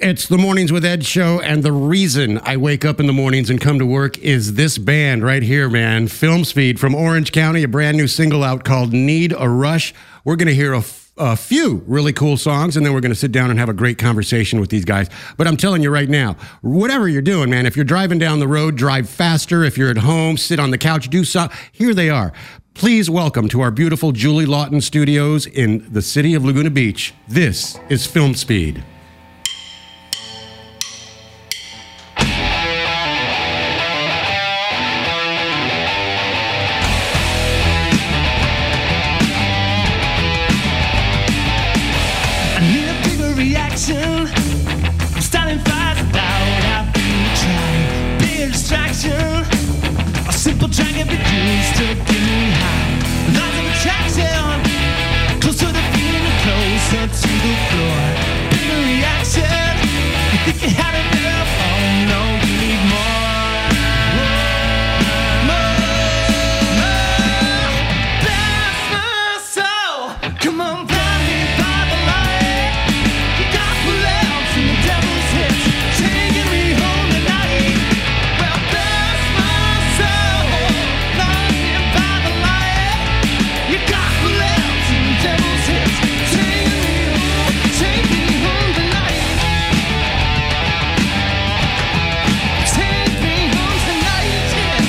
It's the Mornings with Ed show, and the reason I wake up in the mornings and come to work is this band right here, man. Film Speed from Orange County, a brand new single out called Need a Rush. We're going to hear a few really cool songs, and then we're going to sit down and have a great conversation with these guys. But I'm telling you right now, whatever you're doing, man, if you're driving down the road, drive faster. If you're at home, sit on the couch, do something. Here they are. Please welcome to our beautiful Julie Lawton Studios in the city of Laguna Beach. This is Film Speed. I'm starting fires without having to try. Be a distraction, a simple track can be used to get me high. Laws of attraction, closer to feeling closer to the floor. Bigger reaction, you think you had enough? Oh no, you need more. Bless my soul, come on, blind me by the light. You got left from the devil's hits, taking me home tonight. Well, bless my soul, blind me by the light. You got left from the devil's hits, take me home tonight. Take me home tonight,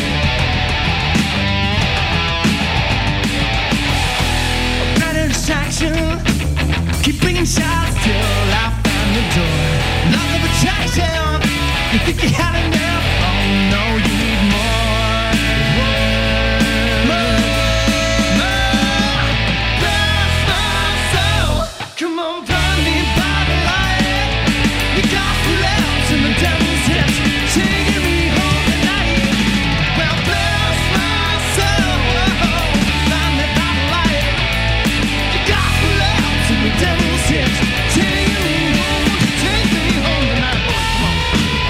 yeah. Better distraction, keep bringing shots till I find the door. Laws of attraction, you think you had enough? Oh no, you need more. Bless my soul, come on, burn me by the light. You got left in the devil's hits, taking me home tonight. Well, bless my soul, burn me by the light. You got left in the devil's hits, taking me home tonight. Come on.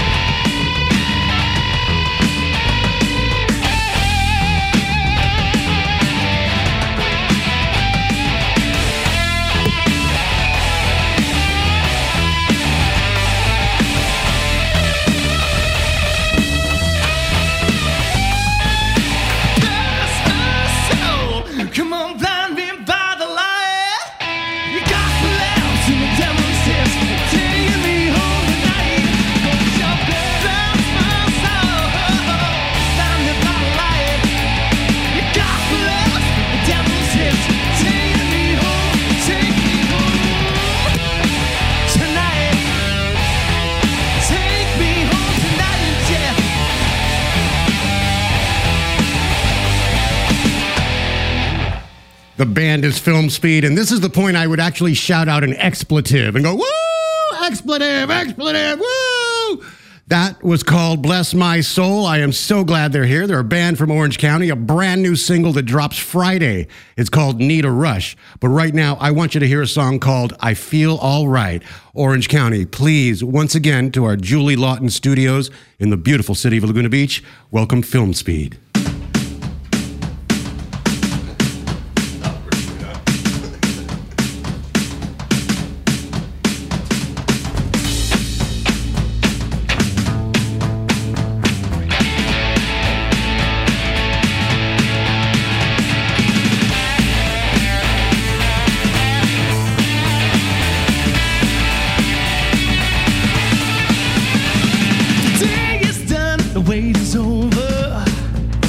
Bless my soul, come on, blind me by the light. You got left in the devil's hits, taking me home tonight. Don't you bless my soul, blind me by the light. You got left in the devil's hits, taking me home tonight. Take me home tonight, yeah. The band is Film Speed, and this is the point I would actually shout out an expletive and go, woo, expletive, expletive, woo! That was called Bless My Soul. I am so glad they're here. They're a band from Orange County, a brand new single that drops Friday. It's called Need a Rush. But right now, I want you to hear a song called I Feel All Right. Orange County, please, once again, to our Julie Lawton Studios in the beautiful city of Laguna Beach, welcome Film Speed. The day is done, the wait is over.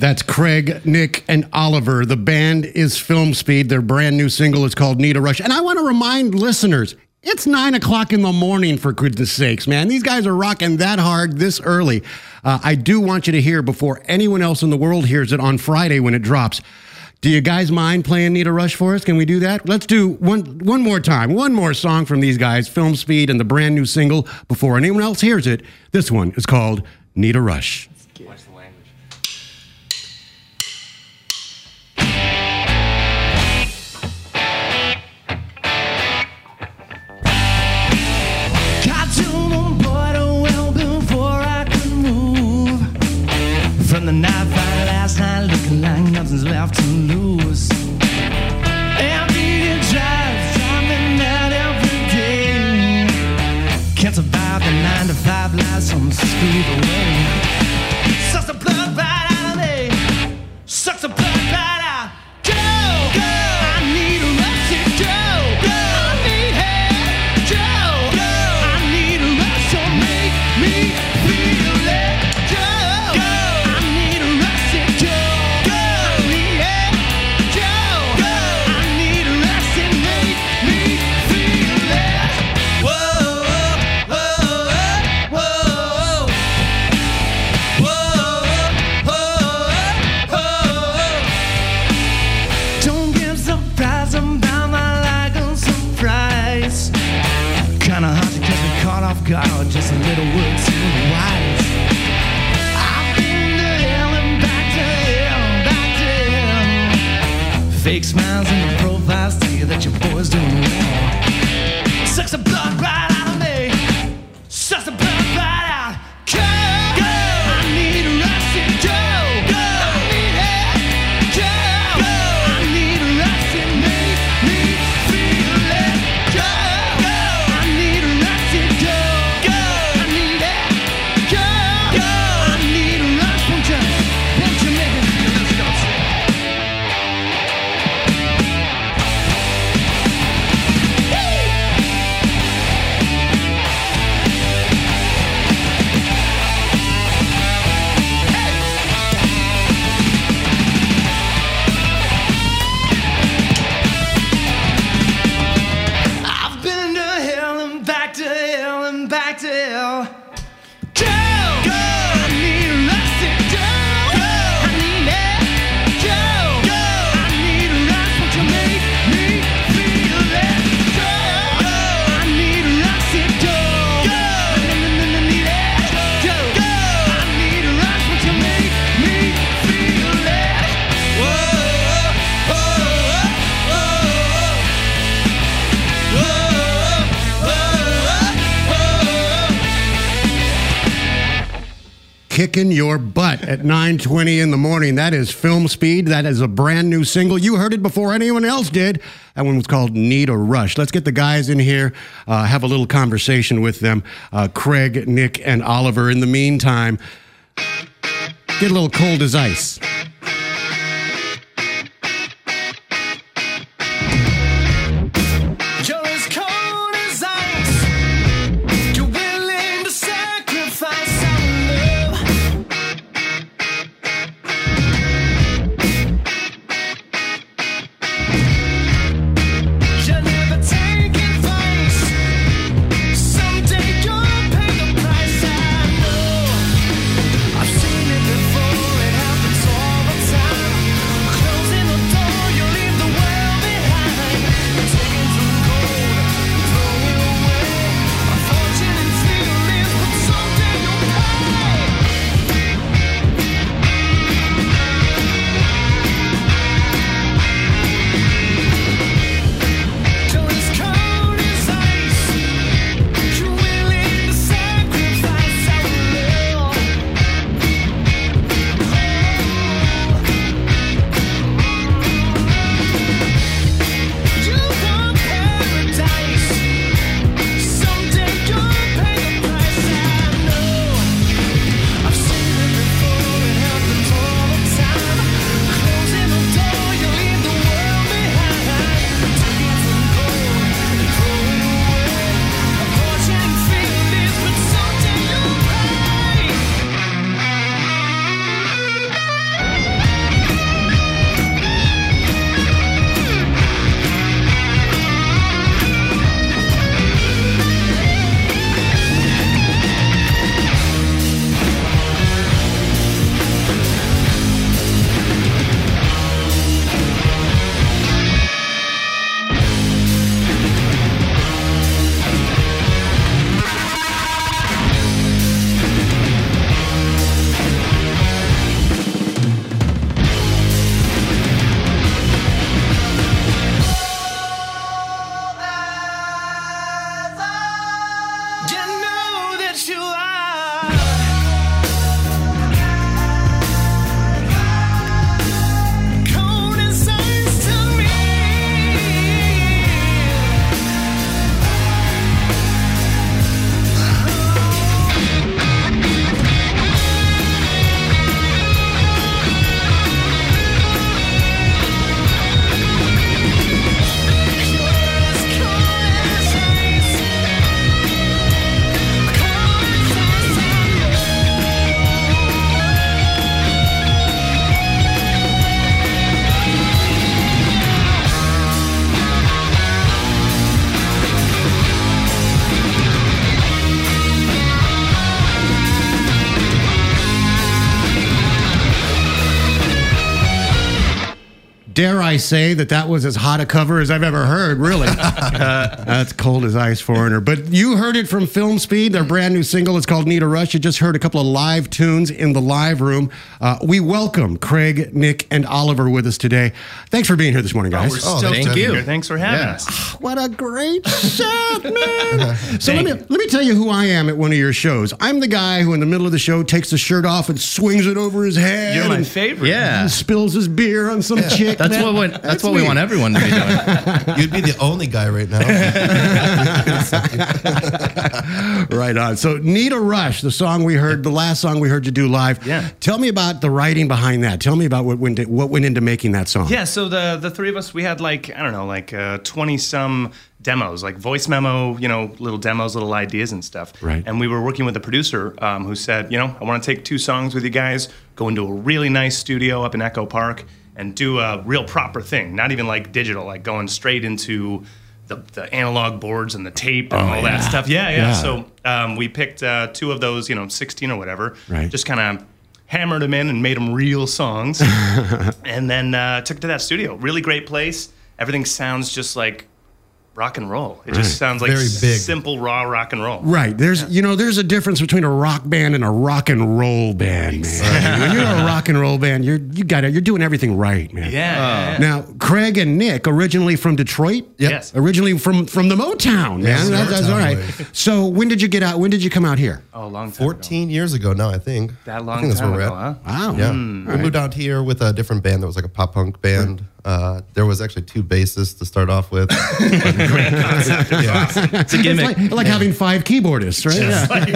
That's Craig, Nick, and Oliver. The band is Film Speed. Their brand new single is called Need a Rush. And I want to remind listeners, it's 9 o'clock in the morning, for goodness sakes, man. These guys are rocking that hard this early. I do want you to hear before anyone else in the world hears it on Friday when it drops. Do you guys mind playing Need a Rush for us? Can we do that? Let's do one more time. One more song from these guys, Film Speed, and the brand new single before anyone else hears it. This one is called Need a Rush. Watch the language. I told them, boy, to well before I could move. From the night fight last night, looking like nothing's left to lose. Empty drives, driving out every day. Can't survive the 9 to 5 life, so I'm screwed away. Sucks the blood right out of me. Sucks the blood right out. Go, go. I need a rush to go. Go. I need help. Go, go. I need a rush to make me feel it. Go, go. I need a rush to go. Go. I need help. Go, go. I need a rush to make me feel it. Whoa, whoa, whoa, whoa. Don't get surprised about my lack of surprise. Kinda hard to catch me caught off guard, just a little word too wise. I've been to hell and back to hell, back to hell. Fake smiles in the profiles tell you that your boy's doing well. Sucks the blood right out of me. Sucks the blood right out. Go, go. I need a rush to go. Go. I need help. Go, go. I need a rush to make me feel it. Go, go. I need a rush to go. Go. I need help. Go, go. I need a rush. Won't you make me feel this? Don't say. I've been to hell and back to hell and back to hell. Go, go. I need a rush to go. Go. I need it. Go, go. I need a rush. Won't you make me feel it? Go, go. I need a rush to go. Go. I need it. Go, go. I need a rush. Won't you make me feel it? Whoa, whoa, whoa, Kicking your butt at 9:20 in the morning. That is Film Speed. That is a brand new single. You heard it before anyone else did. That one was called Need a Rush. Let's get the guys in here, have a little conversation with them. Craig, Nick, and Oliver. In the meantime, get a little cold as ice. You're as cold as ice. You're willing to sacrifice our love. You never take advice. Someday you'll pay the price. I know. I've seen it before. It happens all Dare I say that was as hot a cover as I've ever heard, really. That's Cold as Ice, Foreigner. But you heard it from Film Speed, their brand new single. It's called Need a Rush. You just heard a couple of live tunes in the live room. We welcome Craig, Nick, and Oliver with us today. Thanks for being here this morning, guys. We're stoked to thank be you. here. Thanks for having us. What a great set, man. So let me tell you who I am at one of your shows. I'm the guy who in the middle of the show takes the shirt off and swings it over his head. You're my and favorite. Yeah. spills his beer on some chick. That's man. what we want everyone to be doing. You'd be the only guy right now. Right on. So Need a Rush, the song we heard, the last song we heard you do live. Yeah. Tell me about the writing behind that. Tell me about what went into making that song. Yeah, so the three of us, we had 20-some demos, like voice memo, little demos, little ideas and stuff. Right. And we were working with a producer who said, I want to take 2 songs with you guys, go into a really nice studio up in Echo Park and do a real proper thing, not even like digital, like going straight into the analog boards and the tape and all that stuff. Yeah. So we picked 2 of those, 16 or whatever, Right. just kind of hammered them in and made them real songs. And then took it to that studio. Really great place. Everything sounds just like rock and roll. It just sounds like Very big. simple, raw rock and roll. Right. There's a difference between a rock band and a rock and roll band, man. When you're a rock and roll band, you're doing everything right, man. Yeah. Now, Craig and Nick, originally from Detroit. Yep. Yes. Originally from the Motown, man. Yes, That's Motown all right. way. So when did you get out? When did you come out here? Oh, a long time 14 years ago now, I think. That I long think that's time where we're ago, at. huh? Wow. Yeah. All We moved out here with a different band that was like a pop punk band. There was actually 2 bassists to start off with. It's a gimmick. It's like having 5 keyboardists, right?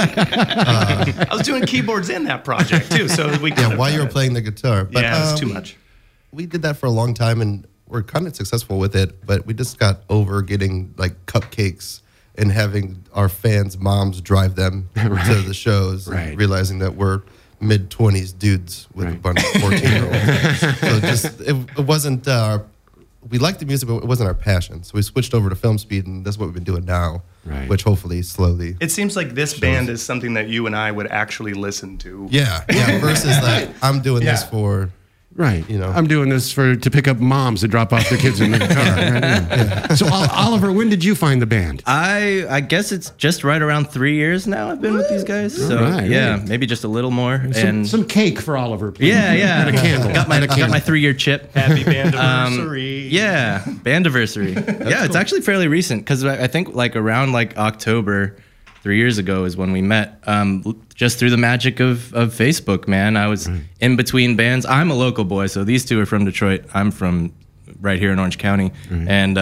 Yeah. I was doing keyboards in that project too, so we Yeah, while you were playing the guitar. But, yeah, it's too much. We did that for a long time and we're kind of successful with it, but we just got over getting like cupcakes and having our fans' moms drive them to the shows, Right. and realizing that we're mid-20s dudes with a bunch of 14-year-olds. So just it wasn't we liked the music, but it wasn't our passion. So we switched over to Film Speed, and that's what we've been doing now, Right. which hopefully slowly. It seems like this band is something that you and I would actually listen to. Yeah. Versus like I'm doing this for. Right. You know. I'm doing this to pick up moms to drop off their kids in the car. Right? Yeah. So, Oliver, when did you find the band? I guess it's just right around 3 years now I've been with these guys. So right, yeah, right. maybe just a little more. And Some cake for Oliver, please. yeah. And a candle. Got my 3-year chip. Happy band anniversary. Yeah, bandiversary. Yeah, it's actually fairly recent because I think like around like October 3 years ago is when we met. Just through the magic of Facebook, man. I was in between bands. I'm a local boy, so these 2 are from Detroit. I'm from right here in Orange County, and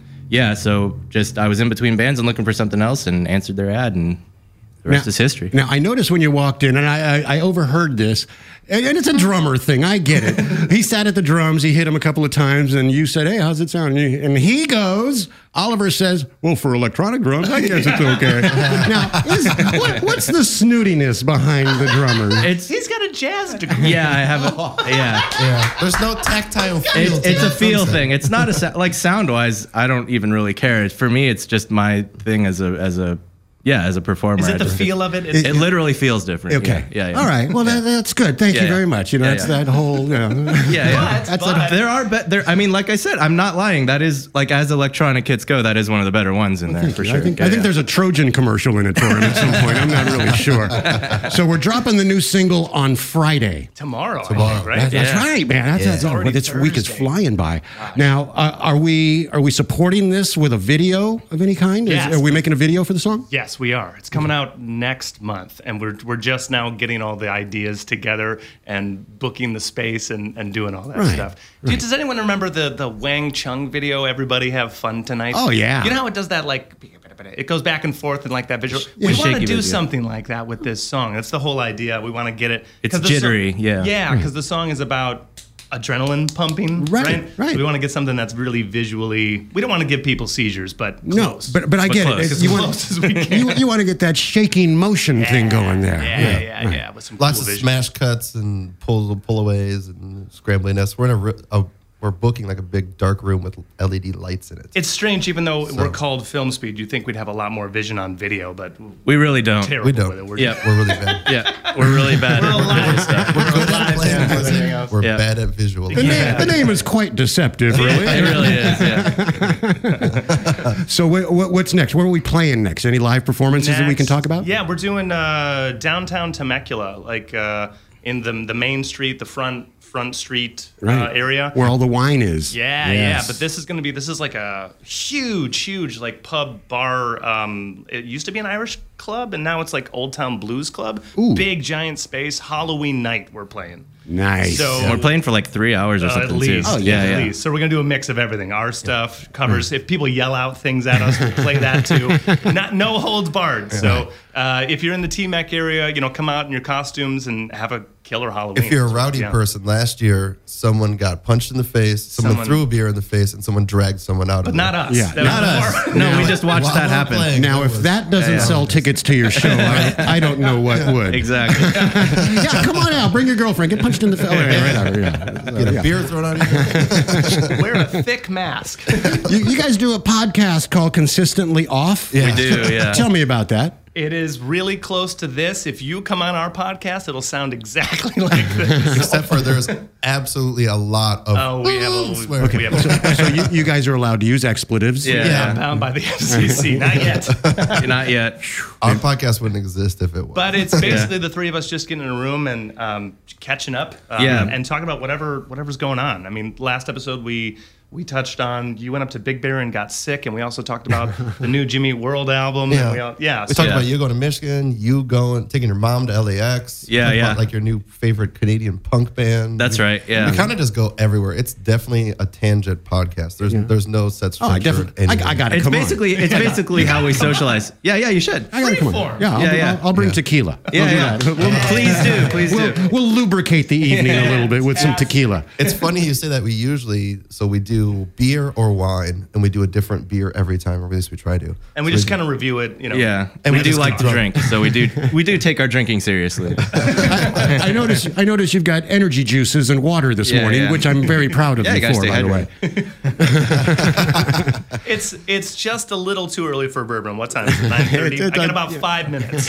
so just I was in between bands and looking for something else, and answered their ad, and the rest is history. Now, I noticed when you walked in, and I overheard this, and it's a drummer thing. I get it. He sat at the drums. He hit him a couple of times, and you said, "Hey, how's it sound?" And he goes, Oliver says, "Well, for electronic drums, I guess it's okay." Now, what's the snootiness behind the drummer? He's got a jazz degree. Yeah, I have Yeah. There's no tactile feel. to It's a that feel drum set. thing. It's not like sound wise. I don't even really care. For me, it's just my thing as a performer. Is it I the just- feel of it? It literally feels different. Okay. Yeah. All right. Well, that's good. Thank you Yeah, very yeah. much. Yeah, That's yeah. that whole. Yeah. But- but- There are there. I mean, like I said, I'm not lying. That is like as electronic kits go, that is one of the better ones in there for sure. I think there's a Trojan commercial in it for him at some point. I'm not really sure. So we're dropping the new single on Friday. Tomorrow, I think, right? That's right, man. That's Already this week is Thursday. flying by. Now, are we supporting this with a video of any kind? Yes. Are we making a video for the song? Yes, we are. It's coming out next month, and we're just now getting all the ideas together and booking the space and doing all that Right, stuff. Dude, does anyone remember the Wang Chung video? Everybody have fun tonight. Oh, yeah. You know how it does that like. It goes back and forth and like that visual. Yeah, We want shaky to do video. something like that with this song. That's the whole idea. We want to get it. It's 'cause the jittery, yeah. Yeah, because the song is about adrenaline pumping. Right, right. So we want to get something that's really visually. We don't want to give people seizures, but No, close. but I get close. it. As You close as we want can. you want to get that shaking motion thing going there. Yeah, with some Lots cool of visuals. smash cuts and pullaways and scrambliness. We're in a we're booking like a big dark room with LED lights in it. It's strange, even though we're called Film Speed. You'd think we'd have a lot more vision on video, but We really don't. terrible We don't. with it. We're Yeah. We're really bad. Yeah, we're really bad. We're good at playing music. We're Yeah. bad at visual. The name is quite deceptive, really. It really is. Yeah. So what's next? What are we playing next? Any live performances that we can Next- talk about? Yeah, we're doing downtown Temecula, like in the main street, the front street area. Where all the wine is. Yeah. But this is like a huge like pub bar. It used to be an Irish club, and now it's like Old Town Blues Club. Ooh. Big giant space. Halloween night we're playing. Nice. So- And we're playing for like 3 hours or At something least, too. at least. So we're gonna do a mix of everything. Our stuff covers. If people yell out things at us, we'll play that too. No holds barred. So if you're in the T-Mec area, come out in your costumes and have a killer Halloween. If you're a rowdy person, last year someone got punched in the face, someone threw a beer in the face, and someone dragged someone out. but not us. Yeah. That Not was us. more- No, we just watched While that we're happen. playing, Now, if that doesn't sell tickets to your show, I don't know what would. Exactly. Yeah, come on out. Bring your girlfriend. Get punched in the face. Right out. Yeah. Get a beer thrown out of you. Wear a thick mask. You guys do a podcast called Consistently Off? Yeah. We do. Yeah. Tell me about that. It is really close to this. If you come on our podcast, it'll sound exactly like this. Except for there's absolutely a lot of Oh, we have a swear. we have a So you guys are allowed to use expletives? Yeah. bound by the FCC. Not yet. Not yet. Our podcast wouldn't exist if it was. But it's basically the three of us just getting in a room and catching up and talking about whatever's going on. I mean, last episode we touched on, you went up to Big Bear and got sick, and we also talked about the new Jimmy Eat World album. Yeah. And We so- talked about you going to Michigan, you taking your mom to LAX. Yeah, talked yeah. about, like your new favorite Canadian punk band. That's right, yeah. We kind of just go everywhere. It's definitely a tangent podcast. There's no set Oh, I structure. definitely. I got to It's come basically how we socialize. Yeah, you should. on. I got to come on. Freeform. Yeah, I'll bring tequila. Yeah. Please do. We'll lubricate the evening a little bit with some tequila. It's funny you say that. We do beer or wine, and we do a different beer every time, or at least we try to. and we just kind of review it, Yeah, And and we we do just like get to drunk. drink, so we do take our drinking seriously. I notice you've got energy juices and water this Yeah, morning, yeah. which I'm very proud of Yeah, you you gotta for, stay by the way. It's just a little too early for bourbon. What time is it? 9:30. I got about 5 minutes.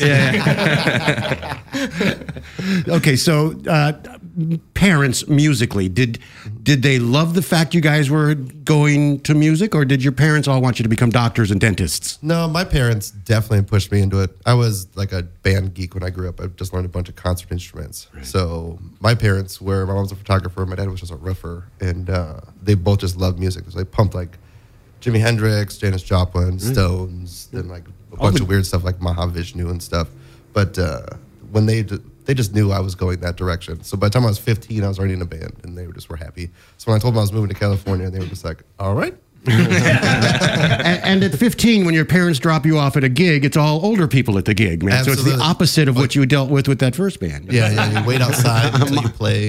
Okay, so parents musically, did they love the fact you guys were going to music, or did your parents all want you to become doctors and dentists? No, my parents definitely pushed me into it. I was like a band geek when I grew up. I just learned a bunch of concert instruments. So my parents my mom was a photographer, my dad was just a roofer, and they both just loved music. So they pumped like Jimi Hendrix, Janis Joplin, Stones, and like a bunch of weird stuff like Mahavishnu and stuff. But when they just knew I was going that direction. So by the time I was 15, I was already in a band, and they were happy. So when I told them I was moving to California, they were just like, all right. And at 15, when your parents drop you off at a gig, it's all older people at the gig, man. So it's Absolutely. the opposite of what you dealt with that first band. Yeah, you wait outside until you play.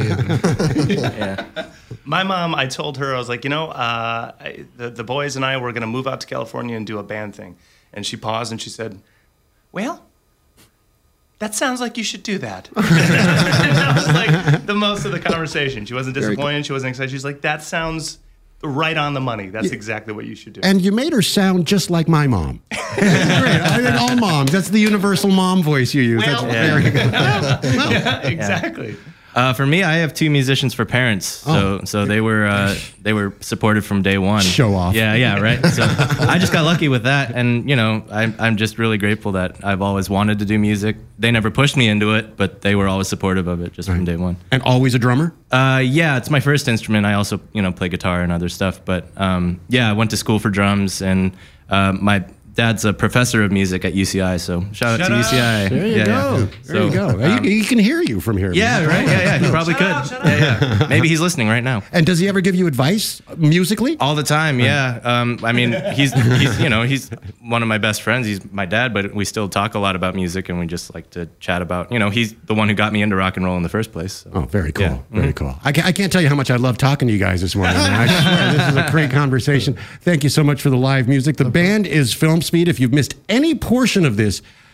My mom, I told her, I was like, the boys and I were going to move out to California and do a band thing. And she paused and she said, well, that sounds like you should do that. And that was like the most of the conversation. She wasn't disappointed. She wasn't excited. She's like, that sounds right on the money. That's exactly what you should do. And you made her sound just like my mom. That's great. I think all moms. That's the universal mom voice you use. Well, That's very good. yeah, exactly. For me, I have two musicians for parents, so they were supportive from day one. Show off. Yeah, right. So I just got lucky with that, and I'm just really grateful that I've always wanted to do music. They never pushed me into it, but they were always supportive of it just from day one. And always a drummer? Yeah, it's my first instrument. I also play guitar and other stuff, but yeah, I went to school for drums, and my dad's a professor of music at UCI, so shout out to UCI. There you go. There you go. He can hear you from here. Yeah, right. Yeah. He probably could. out, shout Yeah. Maybe he's listening right now. And does he ever give you advice musically? All the time, yeah. I mean, he's one of my best friends. He's my dad, but we still talk a lot about music, and we just like to chat about. He's the one who got me into rock and roll in the first place. So. Oh, very cool. Yeah. Very cool. I can't tell you how much I love talking to you guys this morning. Man. I swear, this is a great conversation. Thank you so much for the live music. The band is Film Speed. If you've missed any portion of this,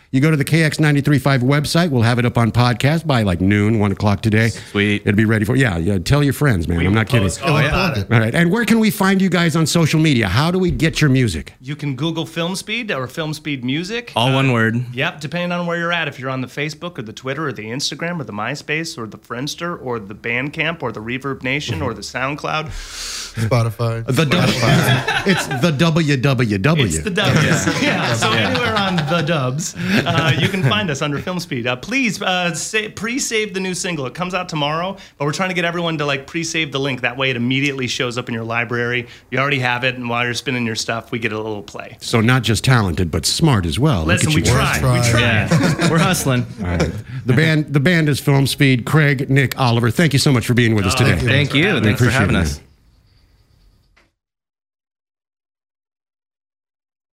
You go to the KX935 website. We'll have it up on podcast by like noon, 1 o'clock today. Sweet. It'll be ready for, yeah, tell your friends, man. I'm not kidding. Post all about it. All right. And where can we find you guys on social media? How do we get your music? You can Google Film Speed or Film Speed Music. All one word. Yep, depending on where you're at. If you're on the Facebook or the Twitter or the Instagram or the MySpace or the Friendster or the Bandcamp or the Reverb Nation or the SoundCloud. Spotify. It's the www. It's the dubs. Yeah. So anywhere on the dubs, you can find us under Film Speed. Please pre-save the new single. It comes out tomorrow, but we're trying to get everyone to like pre-save the link. That way, it immediately shows up in your library. You already have it, and while you're spinning your stuff, we get a little play. So not just talented, but smart as well. Look Listen, at we you. try. Try. We try. Yeah, we're hustling. All right. The band is Film Speed. Craig, Nick, Oliver, thank you so much for being with us today. Thank you. Thanks for appreciate having it, us. man.